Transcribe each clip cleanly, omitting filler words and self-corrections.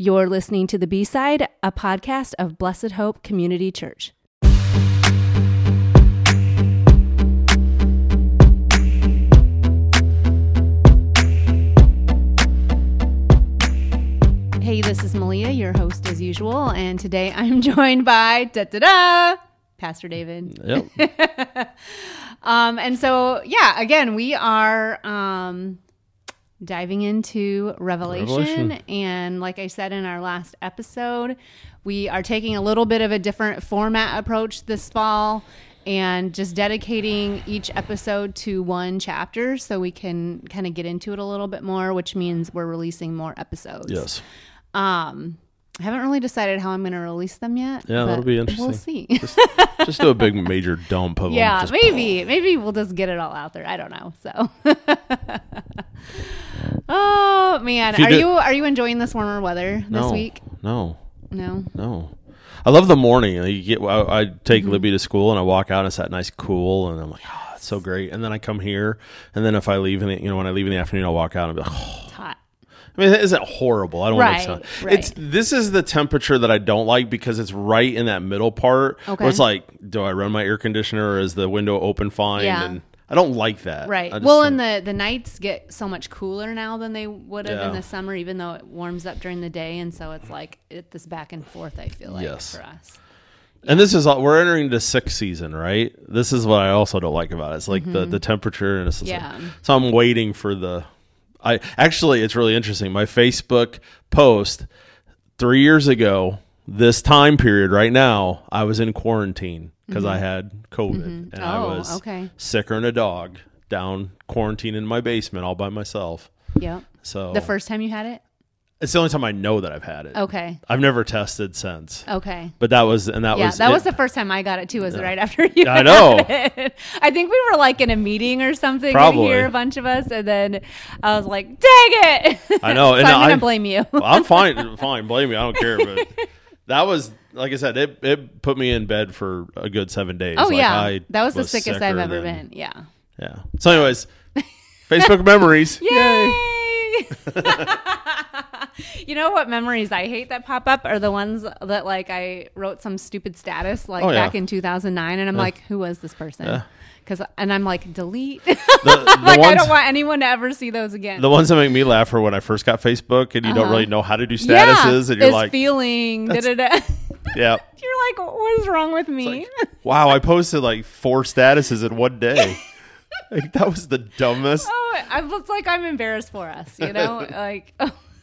You're listening to The B-Side, a podcast of Blessed Hope Community Church. Hey, this is Malia, your host as usual, and today I'm joined by Pastor David. Yep. And so, again, we are diving into Revelation. And like I said in our last episode, we are taking a little bit of a different format approach this fall and just dedicating each episode to one chapter so we can kind of get into it a little bit more, which means we're releasing more episodes. Yes. I haven't really decided how I'm going to release them yet. Yeah, that'll be interesting. We'll see. Just do a big major dump of them. Yeah, maybe we'll just get it all out there. I don't know. So, oh man, are you enjoying this warmer weather this week? No. No. I love the morning. I take Libby to school and I walk out and it's that nice cool and I'm like, oh, it's so great. And then I come here and then if I leave when I leave in the afternoon, I'll walk out and be like, oh. It's hot. I mean, it isn't horrible. I don't want to. Right. This is the temperature that I don't like because it's right in that middle part. Okay. Where it's like, do I run my air conditioner or is the window open fine? Yeah. And I don't like that. Right. Well, and the nights get so much cooler now than they would have in the summer, even though it warms up during the day. And so it's like this back and forth, I feel like, for us. And this is we're entering the 6th season, right? This is what I also don't like about it. It's like the temperature. And it's just like, so I'm waiting for it's really interesting. My Facebook post 3 years ago, this time period right now, I was in quarantine because I had COVID and I was sicker than a dog down quarantined in my basement all by myself. Yeah. So the first time you had it? It's the only time I know that I've had it. Okay. I've never tested since. Okay. But that was the first time I got it too, was right after you I know. had it. I think we were like in a meeting or something. Probably. Here, a bunch of us, and then I was like, dang it. I know. So I'm going to blame you. I'm fine. Fine. Blame me. I don't care. But that was, like I said, it put me in bed for a good 7 days. Oh, yeah. That was the sickest I've ever been. Yeah. Yeah. So anyways, Facebook memories. Yay! You know what memories I hate that pop up are the ones that like I wrote some stupid status back in 2009 and I'm like, who was this person? Yeah. And I'm like, delete. I don't want anyone to ever see those again. The ones that make me laugh are when I first got Facebook and you don't really know how to do statuses and you're like feeling Yeah. You're like, what is wrong with me? Like, wow, I posted like 4 statuses in one day. Like, that was the dumbest. Oh, it's like I'm embarrassed for us, like.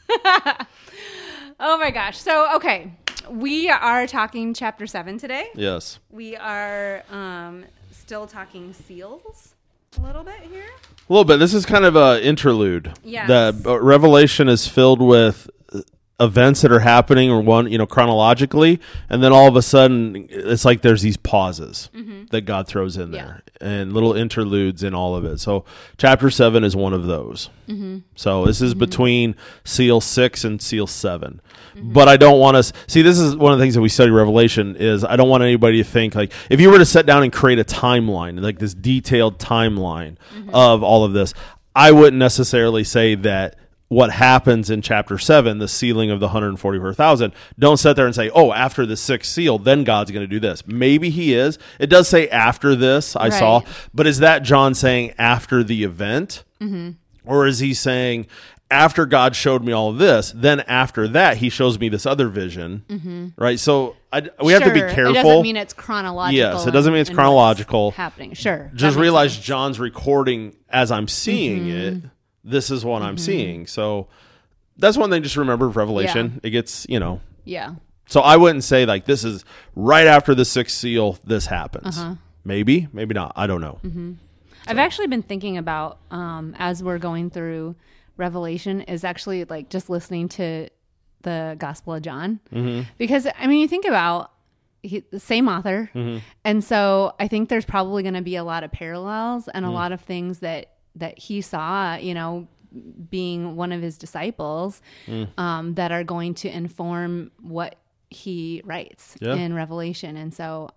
Oh my gosh. So, okay. We are talking chapter 7 today. Yes. We are still talking seals a little bit here. A little bit. This is kind of an interlude. Yes. The Revelation is filled with events that are happening chronologically, and then all of a sudden it's like there's these pauses that God throws in there and little interludes in all of it. So chapter 7 is one of those. So this is between seal 6 and seal 7. But I don't want to see, this is one of the things that we study Revelation is I don't want anybody to think like if you were to sit down and create a timeline, like this detailed timeline of all of this, I wouldn't necessarily say that what happens in chapter 7, the sealing of the 144,000, don't sit there and say, oh, after the 6th seal, then God's going to do this. Maybe he is. It does say after this, I saw. But is that John saying after the event? Or is he saying after God showed me all of this, then after that, he shows me this other vision? Right? So we have to be careful. It doesn't mean it's chronological. Yes, it doesn't mean it's chronological. Happening. Sure. Just realize John's recording as I'm seeing it. This is what I'm seeing. So that's one thing just remember Revelation. Yeah. It gets, Yeah. So I wouldn't say like this is right after the 6th seal, this happens. Maybe not. I don't know. I've actually been thinking about, as we're going through Revelation, is actually like just listening to the Gospel of John. Because, I mean, you think about the same author. And so I think there's probably going to be a lot of parallels and a lot of things that he saw, being one of his disciples, that are going to inform what he writes in Revelation. And so,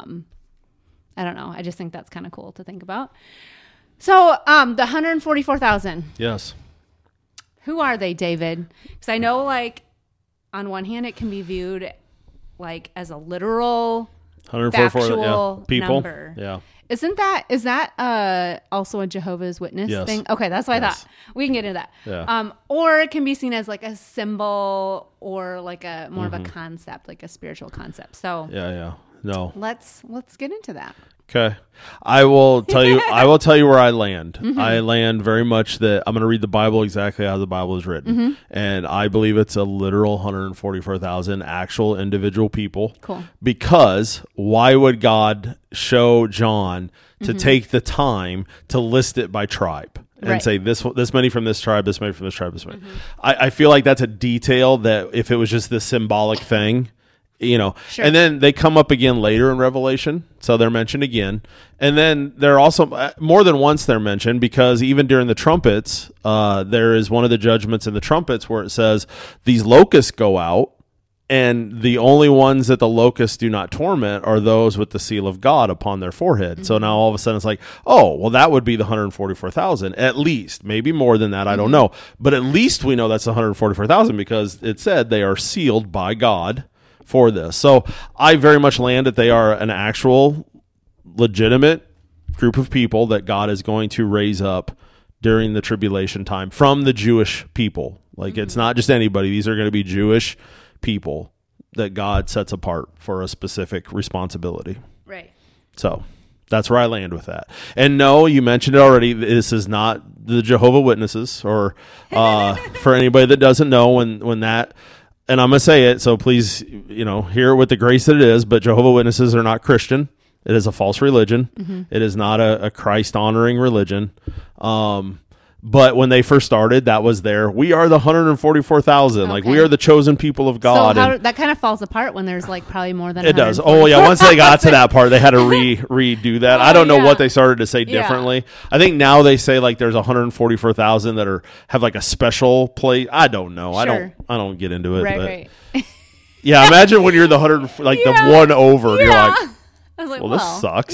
I don't know. I just think that's kind of cool to think about. So, the 144,000. Yes. Who are they, David? Because I know, like, on one hand, it can be viewed like as a literal 144 factual people. number. Yeah. Is that also a Jehovah's Witness Yes. thing? Okay, that's what I Yes. thought. We can get into that. Yeah. Or it can be seen as like a symbol or like a more of a concept, like a spiritual concept. So Yeah. No. let's get into that. Okay. I will tell you where I land. I land very much that I'm going to read the Bible exactly how the Bible is written. And I believe it's a literal 144,000 actual individual people. Cool. Because why would God show John to take the time to list it by tribe? And Right. say this many from this tribe, this many from this tribe, this many. I feel like that's a detail that if it was just this symbolic thing, Sure. And then they come up again later in Revelation, so they're mentioned again. And then they're also more than once they're mentioned, because even during the trumpets, there is one of the judgments in the trumpets where it says these locusts go out, and the only ones that the locusts do not torment are those with the seal of God upon their forehead. So now all of a sudden it's like, oh, well, that would be the 144,000 at least. Maybe more than that, I don't know. But at least we know that's 144,000 because it said they are sealed by God for this. So I very much land that they are an actual legitimate group of people that God is going to raise up during the tribulation time from the Jewish people. Like it's not just anybody. These are going to be Jewish people that God sets apart for a specific responsibility. Right. So that's where I land with that. And no, you mentioned it already. This is not the Jehovah's Witnesses, or for anybody that doesn't know, when that, and I'm going to say it, so please, hear it with the grace that it is, but Jehovah's Witnesses are not Christian. It is a false religion. It is not a Christ-honoring religion. But when they first started, that was we are the 144,000. Okay. Like, we are the chosen people of God. So that kind of falls apart when there's like probably more than it does. Oh, yeah. Once they got to that part, they had to redo that. I don't know what they started to say differently. I think now they say like there's 144,000 that have like a special place. I don't know. Sure. I don't get into it. Right. Yeah, imagine when you're the 100, like the one over. Yeah. You're like, I was like, well, this sucks.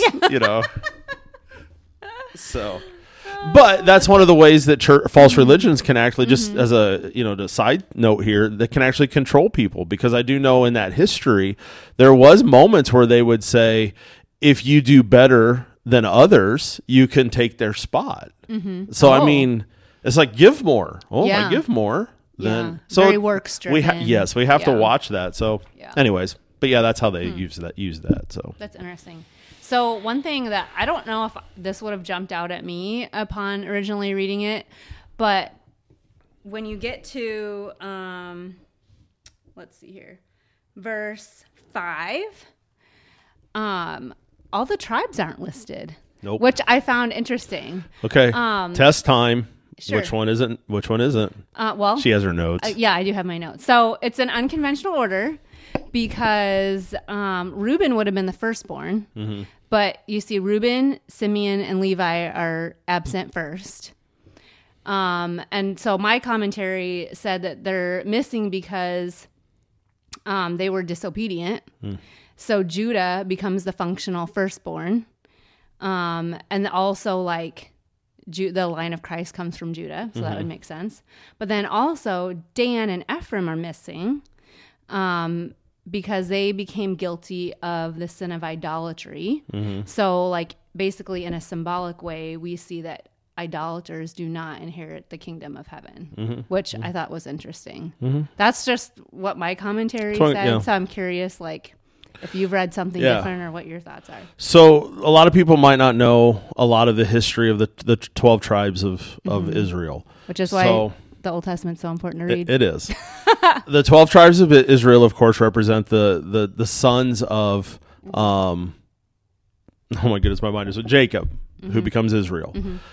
So. But that's one of the ways that false religions can actually, just as a the side note here, that can actually control people. Because I do know in that history, there was moments where they would say, if you do better than others, you can take their spot. So I mean, it's like, give more. Oh, if I give more, then so very works driven. We have to watch that. So, anyways, but that's how they use that. So that's interesting. So one thing that I don't know if this would have jumped out at me upon originally reading it, but when you get to, let's see here, verse 5, all the tribes aren't listed. Nope. Which I found interesting. Okay. Test time. Sure. Which one isn't? Well, she has her notes. Yeah, I do have my notes. So it's an unconventional order because Reuben would have been the firstborn. But you see Reuben, Simeon, and Levi are absent first. And so my commentary said that they're missing because they were disobedient. So Judah becomes the functional firstborn. And also like the line of Christ comes from Judah. So that would make sense. But then also Dan and Ephraim are missing. Because they became guilty of the sin of idolatry. So, like, basically in a symbolic way, we see that idolaters do not inherit the kingdom of heaven, which I thought was interesting. That's just what my commentary said. So I'm curious, like, if you've read something different or what your thoughts are. So a lot of people might not know a lot of the history of the 12 tribes of Israel. Which is why the Old Testament's so important to read. It is. The 12 tribes of Israel, of course, represent the sons of, oh my goodness, my mind is Jacob, who becomes Israel.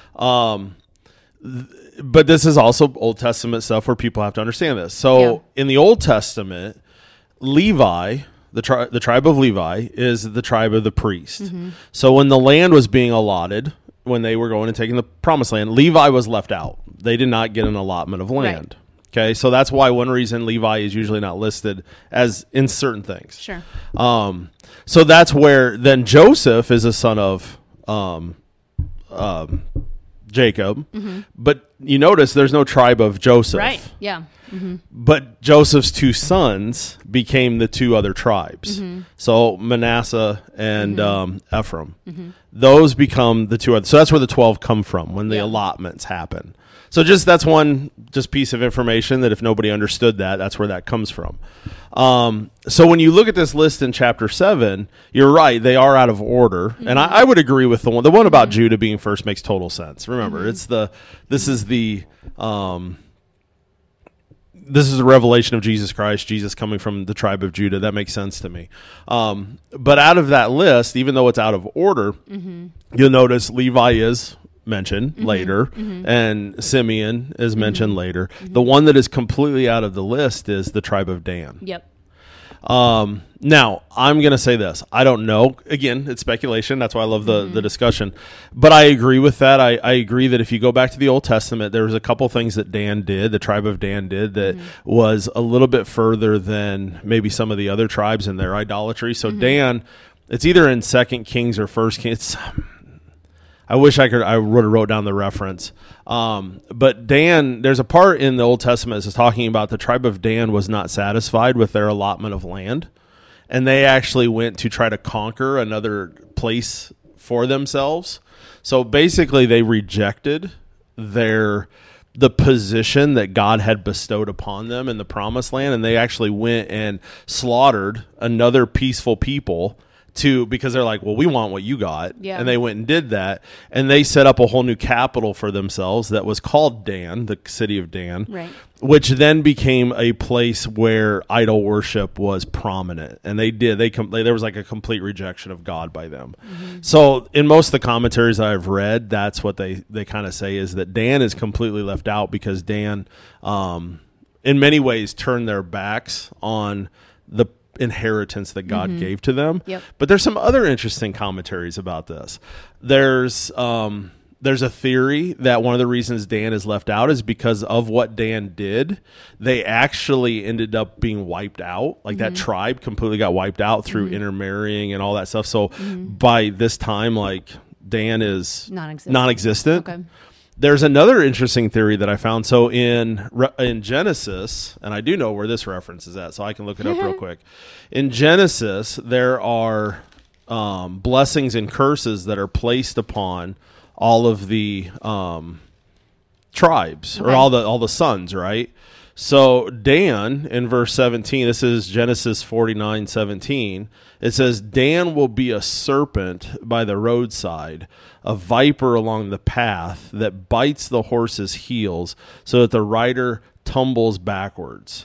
But this is also Old Testament stuff where people have to understand this. So in the Old Testament, Levi, the tribe of Levi, is the tribe of the priest. So when the land was being allotted, when they were going and taking the promised land, Levi was left out. They did not get an allotment of land. Right. Okay, so that's why one reason Levi is usually not listed as in certain things. Sure. So that's where then Joseph is a son of Jacob, but you notice there's no tribe of Joseph. Right. Yeah. But Joseph's 2 sons became the 2 other tribes. So Manasseh and Ephraim. Those become the 2 other. So that's where the 12 come from when the allotments happen. So that's one piece of information that if nobody understood that's where that comes from. So when you look at this list in chapter 7, you're right, they are out of order. And I would agree with the one about Judah being first makes total sense. Remember, this is the revelation of Jesus Christ, Jesus coming from the tribe of Judah. That makes sense to me. But out of that list, even though it's out of order, you'll notice Levi is mentioned later, and Simeon is mentioned later. The one that is completely out of the list is the tribe of Dan. Yep. Now, I'm going to say this. I don't know. Again, it's speculation. That's why I love the discussion. But I agree with that. I agree that if you go back to the Old Testament, there was a couple things that Dan did, the tribe of Dan did, that was a little bit further than maybe some of the other tribes in their idolatry. So Dan, it's either in 2 Kings or 1 Kings. I wish I would have wrote down the reference. But Dan, there's a part in the Old Testament that's talking about the tribe of Dan was not satisfied with their allotment of land. And they actually went to try to conquer another place for themselves. So basically they rejected the position that God had bestowed upon them in the promised land. And they actually went and slaughtered another peaceful people because they're like, well, we want what you got. Yeah. And they went and did that. And they set up a whole new capital for themselves that was called Dan, the city of Dan, right, which then became a place where idol worship was prominent. And there was like a complete rejection of God by them. So in most of the commentaries I've read, that's what they kind of say, is that Dan is completely left out because Dan, in many ways, turned their backs on the inheritance that God gave to them. Yep. But there's some other interesting commentaries about this. There's a theory that one of the reasons Dan is left out is because of what Dan did. They actually ended up being wiped out. Like that tribe completely got wiped out through intermarrying and all that stuff. So by this time, like Dan is non-existent. Okay. There's another interesting theory that I found. So in Genesis, and I do know where this reference is at, so I can look it up real quick. In Genesis, there are blessings and curses that are placed upon all of the tribes, or all the sons, right? So Dan, in verse 17, this is Genesis 49:17. It says, Dan will be a serpent by the roadside, a viper along the path that bites the horse's heels so that the rider tumbles backwards.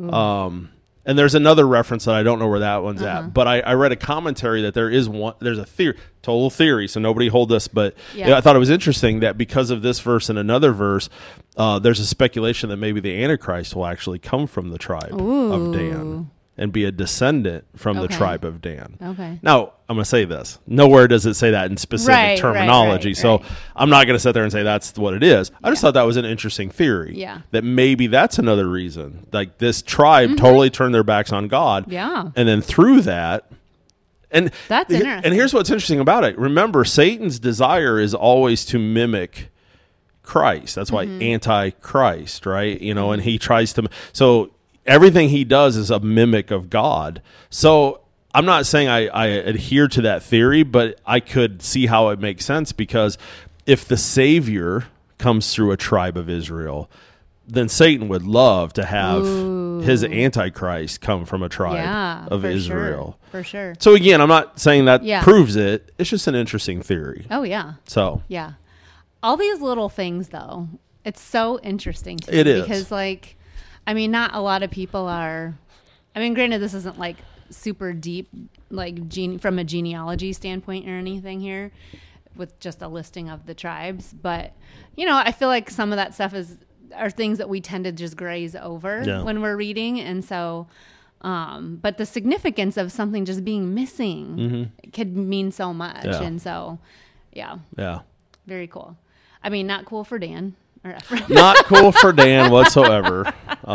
And there's another reference that I don't know where that one's at, but I read a commentary that there's a theory, total theory, so nobody hold this, but I thought it was interesting that because of this verse and another verse, there's a speculation that maybe the Antichrist will actually come from the tribe of Dan and be a descendant from the tribe of Dan. Okay. Now, I'm going to say this. Nowhere does it say that in specific terminology, so I'm not going to sit there and say that's what it is. I just thought that was an interesting theory. Yeah. That maybe that's another reason. Like this tribe totally turned their backs on God. Yeah. And then through that, and that's interesting. And here's what's interesting about it. Remember, Satan's desire is always to mimic Christ. That's why anti-Christ, right? And he tries to. So everything he does is a mimic of God. So I'm not saying I adhere to that theory, but I could see how it makes sense, because if the Savior comes through a tribe of Israel, then Satan would love to have his Antichrist come from a tribe of Israel. For sure. So again, I'm not saying that proves it. It's just an interesting theory. Oh, yeah. So. Yeah. All these little things, though, it's so interesting to me. It is. Because, like, I mean, not a lot of people are, I mean, granted, this isn't like super deep, like from a genealogy standpoint or anything here with just a listing of the tribes. But, I feel like some of that stuff are things that we tend to just graze over when we're reading. And so, but the significance of something just being missing could mean so much. Yeah. And so, yeah. Very cool. I mean, not cool for Dan. Or Ephraim. Not cool for Dan whatsoever.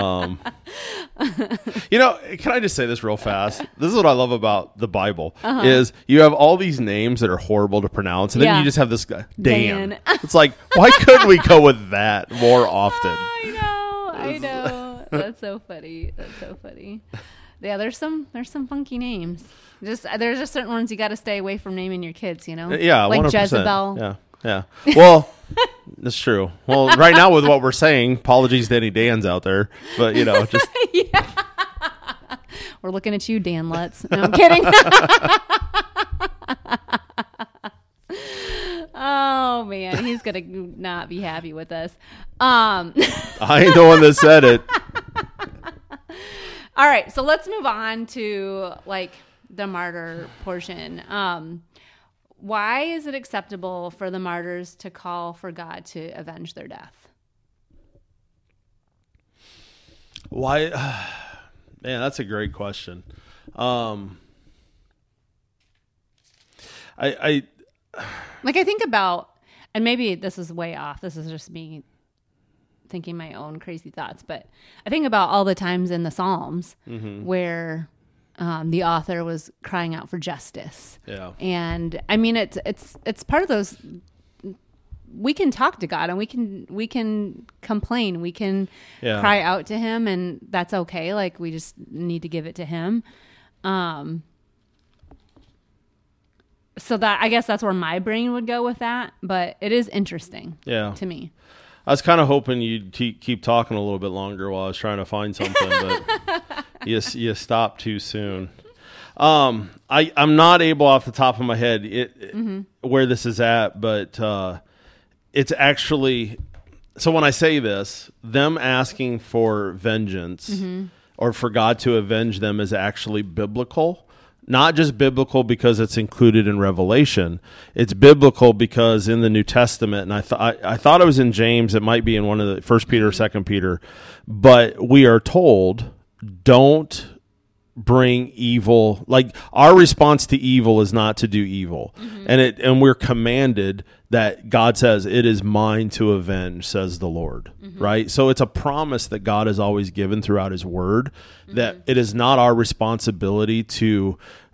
Can I just say this real fast? This is what I love about the Bible is you have all these names that are horrible to pronounce, and then you just have this guy, Dan. It's like, why couldn't we go with that more often? I know. That's so funny. Yeah, there's some funky names. There's just certain ones you got to stay away from naming your kids, Yeah, like 100%. Jezebel. Yeah. Well, that's true. Well, right now with what we're saying, apologies to any Dans out there, but just we're looking at you, Dan Lutz. No, I'm kidding. Oh man, he's gonna not be happy with us. I ain't the one that said it. All right, so let's move on to like the martyr portion. Why is it acceptable for the martyrs to call for God to avenge their death? Why? Man, that's a great question. I think about, and maybe this is way off. This is just me thinking my own crazy thoughts, but I think about all the times in the Psalms where the author was crying out for justice. Yeah. And I mean, it's part of those. We can talk to God and we can complain. We can cry out to him, and that's okay. Like, we just need to give it to him. So that, I guess that's where my brain would go with that, but it is interesting to me. I was kind of hoping you'd keep talking a little bit longer while I was trying to find something, but you stopped too soon. I'm not able off the top of my head where this is at, but it's actually, so when I say this, them asking for vengeance or for God to avenge them is actually biblical. Not just biblical because it's included in Revelation. It's biblical because in the New Testament, and I thought it was in James, it might be in one of the 1 Peter, 2 Peter, but we are told, don't bring evil. Like, our response to evil is not to do evil. And we're commanded that God says, it is mine to avenge, says the Lord. Right? So it's a promise that God has always given throughout his word, that it is not our responsibility to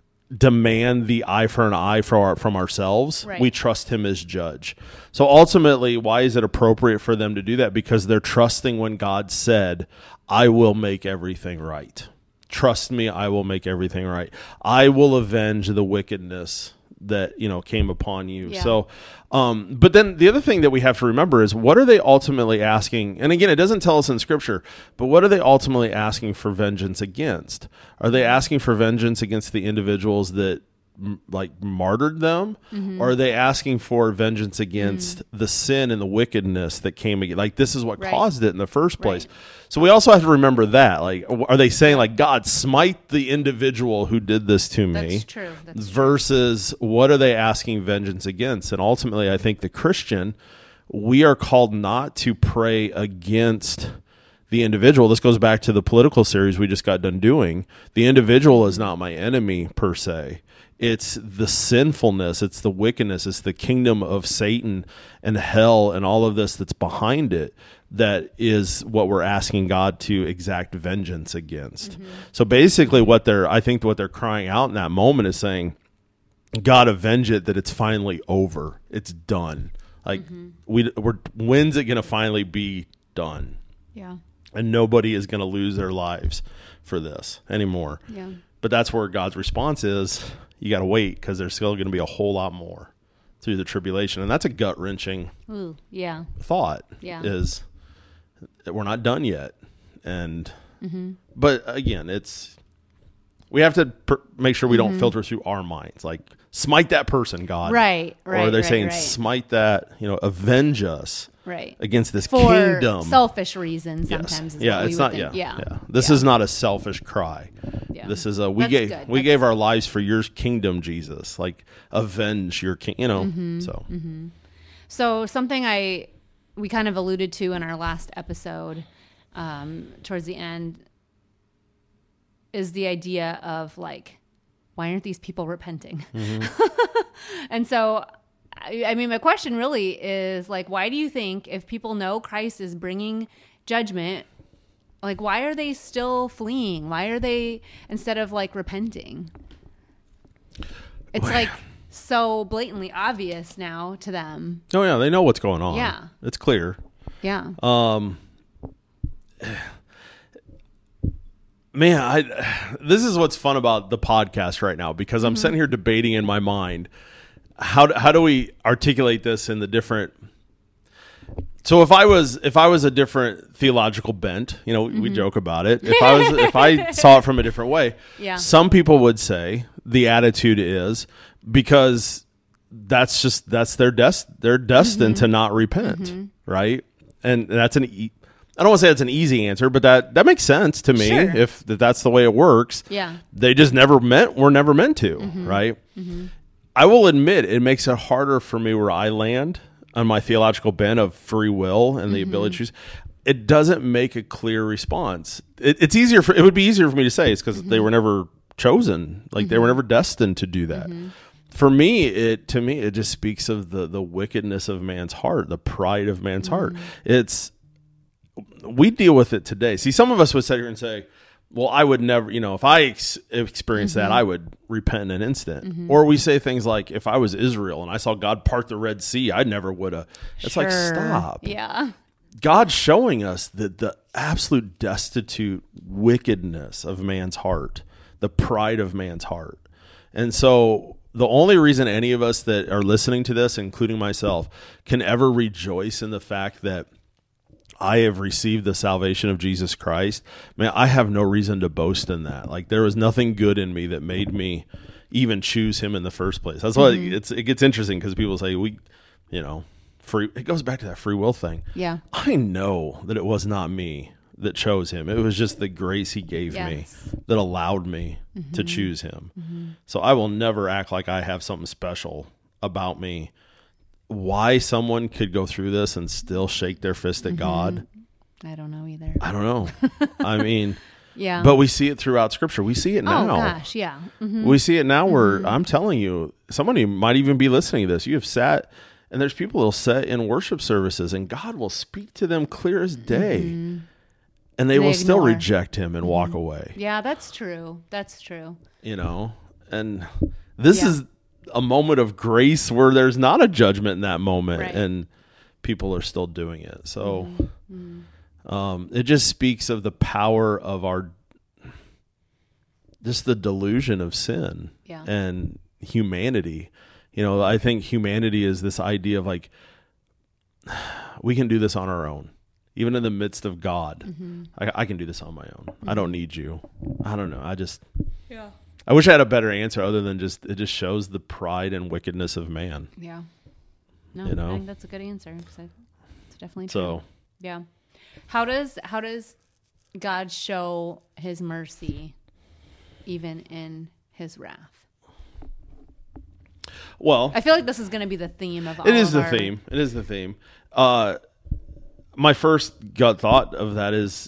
demand the eye for an eye from ourselves. Right. We trust him as judge. So ultimately, why is it appropriate for them to do that? Because they're trusting when God said, I will make everything right. Trust me, I will make everything right. I will avenge the wickedness that came upon you. Yeah. So but then the other thing that we have to remember is, what are they ultimately asking? And again, it doesn't tell us in scripture, but what are they ultimately asking for vengeance against? Are they asking for vengeance against the individuals that martyred them, or are they asking for vengeance against the sin and the wickedness that came against? Like, this is what caused it in the first place. So we also have to remember that. Like, are they saying like, God, smite the individual who did this to me? That's true. Versus what are they asking vengeance against? And ultimately, I think the Christian, we are called not to pray against the individual. This goes back to the political series we just got done doing. The individual is not my enemy per se. It's the sinfulness, it's the wickedness, it's the kingdom of Satan and hell and all of this that's behind it that is what we're asking God to exact vengeance against. So basically I think what they're crying out in that moment is saying, God, avenge it, that it's finally over. It's done. Like, when's it going to finally be done? Yeah. And nobody is going to lose their lives for this anymore. Yeah. But that's where God's response is, you got to wait, because there's still going to be a whole lot more through the tribulation. And that's a gut-wrenching thought, is that we're not done yet. And but again, we have to make sure we don't filter through our minds. Like, smite that person, God. Right. Or they're saying, smite that, avenge us. Right. Against this for kingdom. Selfish reasons sometimes. Yes. It's not. This is not a selfish cry. Yeah. This is we gave our lives for your kingdom, Jesus. Like, avenge your king. So something we kind of alluded to in our last episode, towards the end, is the idea of like, why aren't these people repenting? And so I mean, my question really is like, why do you think if people know Christ is bringing judgment, like, why are they still fleeing? Why are they, instead of like repenting? It's like so blatantly obvious now to them. Oh yeah, they know what's going on. Yeah. It's clear. Yeah. Man, this is what's fun about the podcast right now, because I'm sitting here debating in my mind, how do we articulate this in the different. So if I was a different theological bent, you know, we joke about it. If I saw it from a different way, yeah. Some people would say the attitude is because that's they're destined to not repent, right? And that's I don't want to say it's an easy answer, but that makes sense to me. Sure. If that's the way it works. Yeah. They just were never meant to, right? I will admit it makes it harder for me where I land on my theological bent of free will and the ability to choose. It doesn't make a clear response. It would be easier for me to say it's because they were never chosen. Like they were never destined to do that. For me, it just speaks of the wickedness of man's heart, the pride of man's heart. We deal with it today. See, some of us would sit here and say, well, I would never, if I experienced that, I would repent in an instant. Or we say things like, if I was Israel and I saw God part the Red Sea, I never would have. It's like, stop. Yeah. God's showing us the absolute destitute wickedness of man's heart, the pride of man's heart. And so the only reason any of us that are listening to this, including myself, can ever rejoice in the fact that I have received the salvation of Jesus Christ, man, I have no reason to boast in that. Like there was nothing good in me that made me even choose him in the first place. That's why it gets interesting, because people say it goes back to that free will thing. Yeah. I know that it was not me that chose him. It was just the grace he gave me that allowed me to choose him. So I will never act like I have something special about me. Why someone could go through this and still shake their fist at God, I don't know either. I don't know. I mean, yeah. But we see it throughout Scripture. We see it now. Oh gosh, yeah. We see it now where I'm telling you, somebody might even be listening to this. You have sat, and there's people that'll sit in worship services, and God will speak to them clear as day, and they will still reject him and walk away. Yeah, that's true. That's true. And this is a moment of grace where there's not a judgment in that moment, and people are still doing it. So it just speaks of the power of just the delusion of sin and humanity. I think humanity is this idea of like, we can do this on our own. Even in the midst of God, I can do this on my own. I don't need you. I don't know. I wish I had a better answer other than it just shows the pride and wickedness of man. Yeah. No, I think that's a good answer. It's definitely true. So, yeah. How does God show his mercy even in his wrath? Well, I feel like this is going to be the theme of all It is the theme. My first gut thought of that is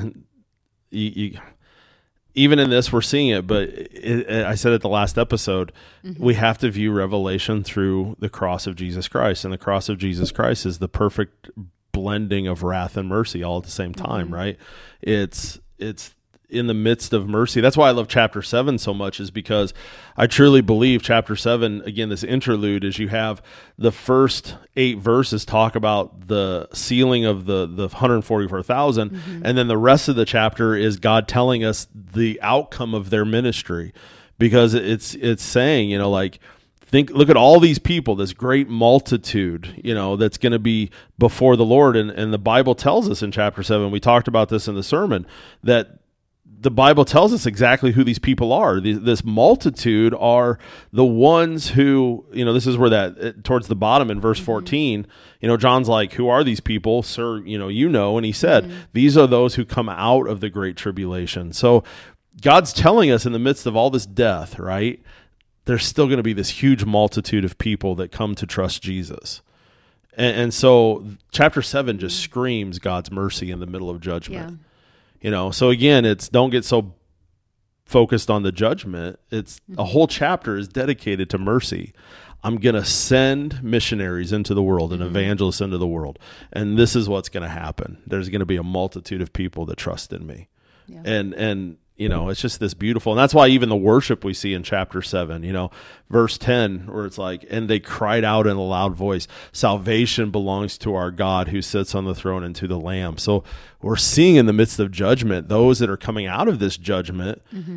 even in this, we're seeing it, but I said it the last episode, we have to view Revelation through the cross of Jesus Christ. And the cross of Jesus Christ is the perfect blending of wrath and mercy all at the same time, right? It's in the midst of mercy. That's why I love chapter 7 so much, is because I truly believe chapter 7, again, this interlude, is you have the first 8 verses talk about the sealing of the 144,000, and then the rest of the chapter is God telling us the outcome of their ministry, because it's saying, look at all these people, this great multitude, that's going to be before the Lord. And the Bible tells us in chapter 7, we talked about this in the sermon, that the Bible tells us exactly who these people are. This multitude are the ones who, this is where towards the bottom in verse 14, John's like, who are these people, sir? And he said, these are those who come out of the great tribulation. So God's telling us in the midst of all this death, right, there's still going to be this huge multitude of people that come to trust Jesus. And so chapter 7 just screams God's mercy in the middle of judgment. So again, it's don't get so focused on the judgment. It's a whole chapter is dedicated to mercy. I'm going to send missionaries into the world and evangelists into the world. And this is what's going to happen. There's going to be a multitude of people that trust in me. Yeah. And you know, it's just this beautiful. And that's why even the worship we see in chapter 7, you know, verse 10, where it's like, and they cried out in a loud voice, salvation belongs to our God who sits on the throne and to the Lamb. So we're seeing in the midst of judgment, those that are coming out of this judgment,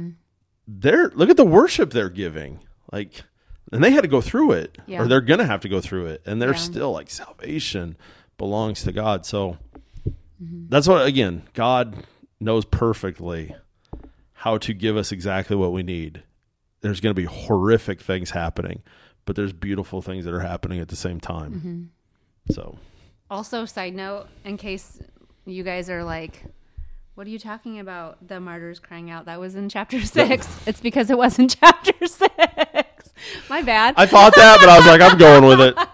look at the worship they're giving. Like, and they had to go through it, or they're going to have to go through it. And they're still like, salvation belongs to God. So that's what, again, God knows perfectly how to give us exactly what we need. There's going to be horrific things happening, but there's beautiful things that are happening at the same time. So, also, side note, in case you guys are like, what are you talking about? The martyrs crying out. That was in chapter 6. It's because it was in chapter 6. My bad. I thought that, but I was like, I'm going with it.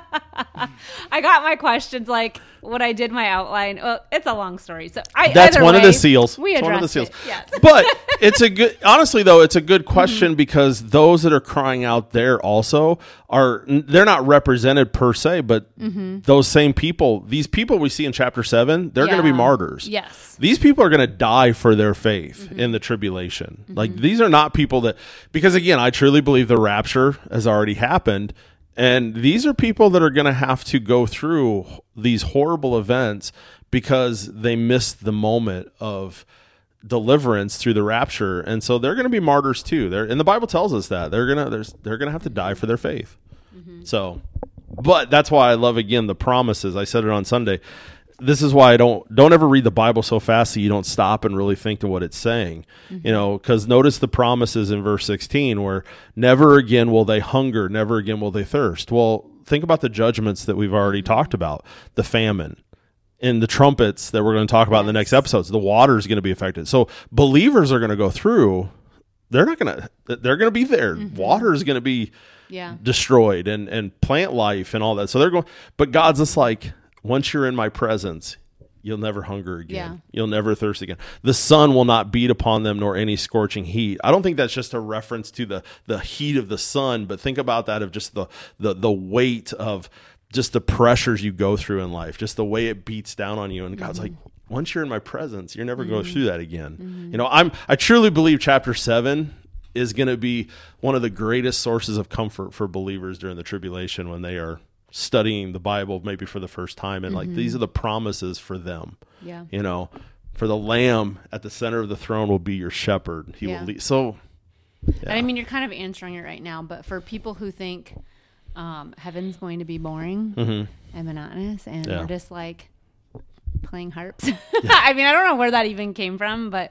I got my questions like when I did my outline. Well, it's a long story. So that's one of the seals. We addressed one of the seals. It. Yes. But it's a good, honestly though, it's a good question because those that are crying out there also they're not represented per se, but those same people, these people we see in chapter 7, they're going to be martyrs. Yes. These people are going to die for their faith in the tribulation. Like these are not people that, because again, I truly believe the rapture has already happened. And these are people that are going to have to go through these horrible events because they missed the moment of deliverance through the rapture. And so they're going to be martyrs too. And the Bible tells us that they're going to have to die for their faith. So, but that's why I love, again, the promises. I said it on Sunday. This is why I don't ever read the Bible so fast that you don't stop and really think to what it's saying, you know, because notice the promises in verse 16 where never again will they hunger, never again will they thirst. Well, think about the judgments that we've already talked about, the famine and the trumpets that we're going to talk about in the next episodes. The water is going to be affected. So believers are going to go through, they're going to be there. Water is going to be destroyed and plant life and all that. So they're going, but God's just like, once you're in my presence, you'll never hunger again. You'll never thirst again. The sun will not beat upon them, nor any scorching heat. I don't think that's just a reference to the heat of the sun, but think about that of just the weight of just the pressures you go through in life, just the way it beats down on you. And God's like, once you're in my presence, you're never going through that again. You know, I truly believe chapter 7 is going to be one of the greatest sources of comfort for believers during the tribulation when they are studying the Bible maybe for the first time, and like these are the promises for them. You know, for the Lamb at the center of the throne will be your shepherd. He will lead. So and I mean, you're kind of answering it right now, but for people who think heaven's going to be boring and monotonous and we're just like playing harps. I mean, I don't know where that even came from, but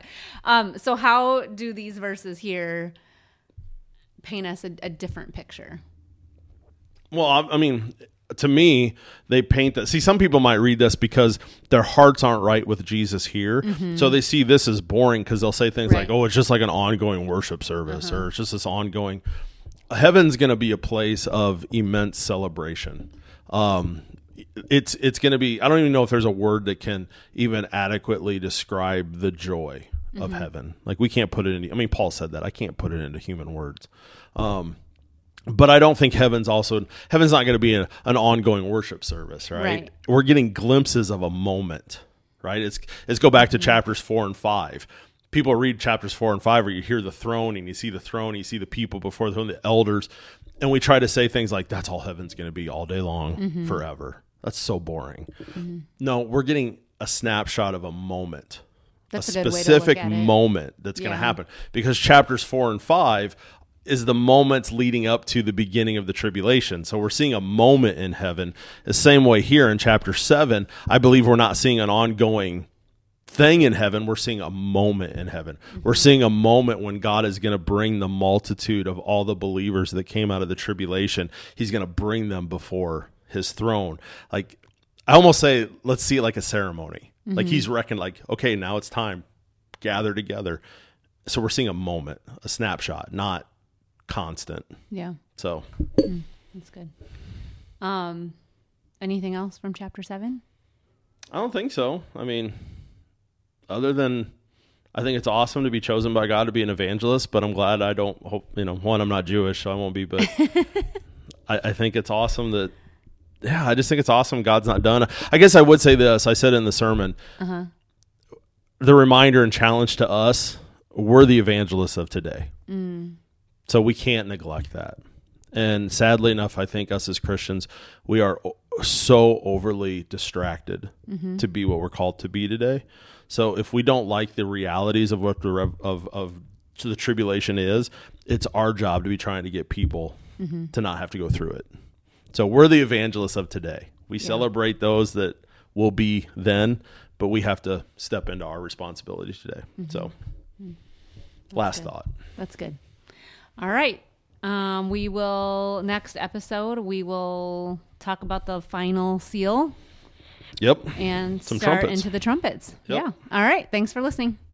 so how do these verses here paint us a different picture? Well, I mean, to me, they paint that. See, some people might read this because their hearts aren't right with Jesus here. So they see this as boring because they'll say things like, oh, it's just like an ongoing worship service or it's just this ongoing. Heaven's going to be a place of immense celebration. It's going to be, I don't even know if there's a word that can even adequately describe the joy of heaven. Like we can't put it in, I mean, Paul said that. I can't put it into human words. But I don't think heaven's not going to be an ongoing worship service, right? We're getting glimpses of a moment, right? Let's go back to chapters 4 and 5. People read chapters 4 and 5 where you hear the throne and you see the throne, you see the people before the throne, the elders, and we try to say things like, that's all heaven's going to be all day long, forever. That's so boring. No, we're getting a snapshot of a moment. That's a specific moment that's going to happen, because chapters 4 and 5 is the moments leading up to the beginning of the tribulation. So we're seeing a moment in heaven. The same way here in chapter 7, I believe we're not seeing an ongoing thing in heaven. We're seeing a moment in heaven. We're seeing a moment when God is going to bring the multitude of all the believers that came out of the tribulation. He's going to bring them before his throne. Like, I almost say, let's see it like a ceremony. Like he's reckoned like, okay, now it's time. Gather together. So we're seeing a moment, a snapshot, not constant. Yeah. So that's good. Anything else from chapter 7? I don't think so. I mean, other than I think it's awesome to be chosen by God to be an evangelist, but I'm glad I don't hope, one, I'm not Jewish, so I won't be, but I think it's awesome that, I just think it's awesome God's not done. I guess I would say this. I said it in the sermon. The reminder and challenge to us, we're the evangelists of today. So we can't neglect that. And sadly enough, I think us as Christians, we are so overly distracted to be what we're called to be today. So if we don't like the realities of what the tribulation is, it's our job to be trying to get people to not have to go through it. So we're the evangelists of today. We celebrate those that will be then, but we have to step into our responsibility today. So last thought. That's good. All right. Next episode, we will talk about the final seal. Yep. And Some start trumpets. into the trumpets. Yep. Yeah. All right. Thanks for listening.